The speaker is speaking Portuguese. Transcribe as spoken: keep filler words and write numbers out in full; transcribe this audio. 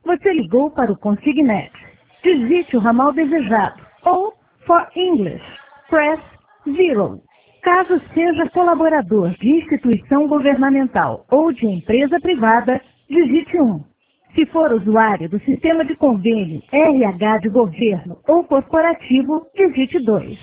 Você ligou para o Consignet. Digite o ramal desejado. Ou, for English, press zero. Caso seja colaborador de instituição governamental ou de empresa privada, digite um. Se for usuário do sistema de convênio R H de governo ou corporativo, digite dois.